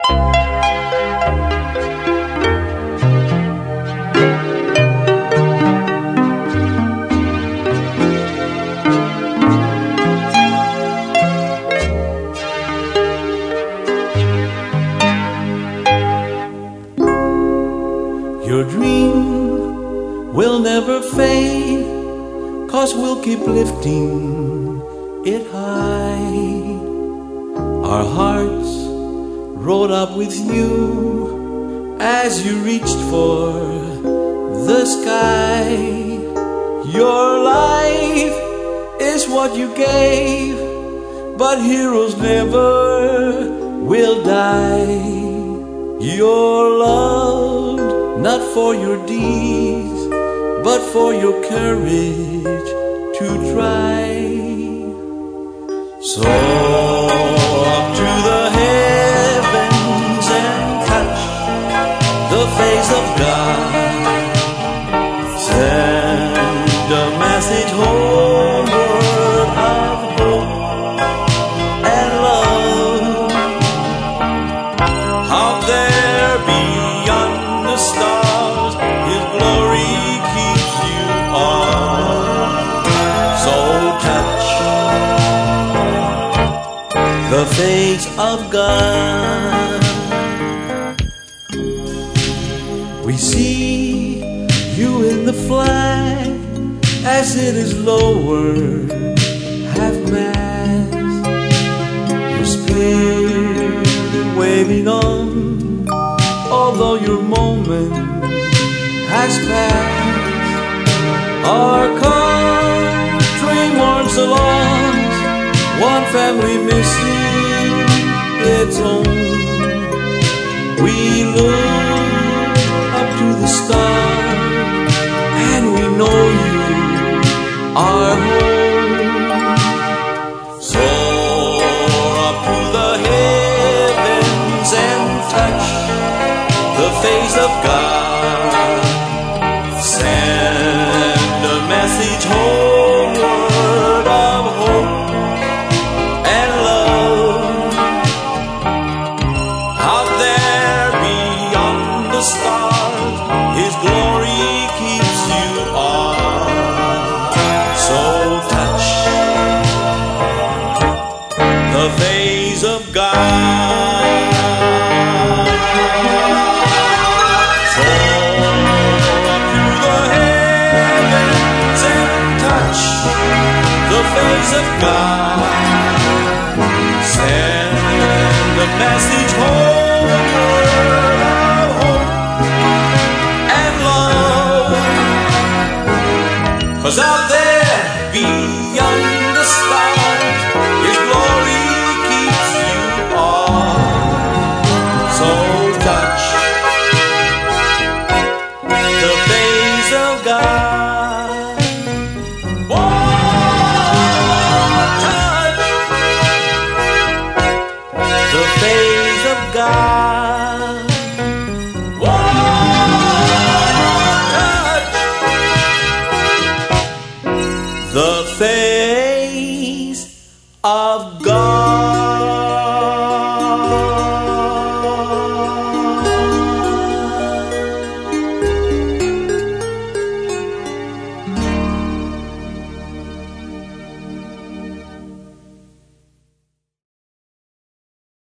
Your dream will never fade, 'cause we'll keep lifting it high. Our hearts rode up with you as you reached for the sky. Your life is what you gave, but heroes never will die. You're loved not for your deeds, but for your courage to try. So up to the heavens and touch the face of God. Send a message homeward of hope and love. Out there beyond the stars, His glory keeps you on. So touch the face of God. We see you in the flag as it is lowered half-mast. Your spirit waving on, although your moment has passed. Our country mourns the loss, one family missing its own. We look up to the stars, and we know you are home. Soar up to the heavens and touch the face of God. Send a message homeward of hope and love. Out there beyond the stars, His glory keeps you on. So touch the face of God. The face of God. Send a message homeward of hope and love. 'Cause out there beyond the stars, His glory keeps you on. So touch the face of God. The face of God.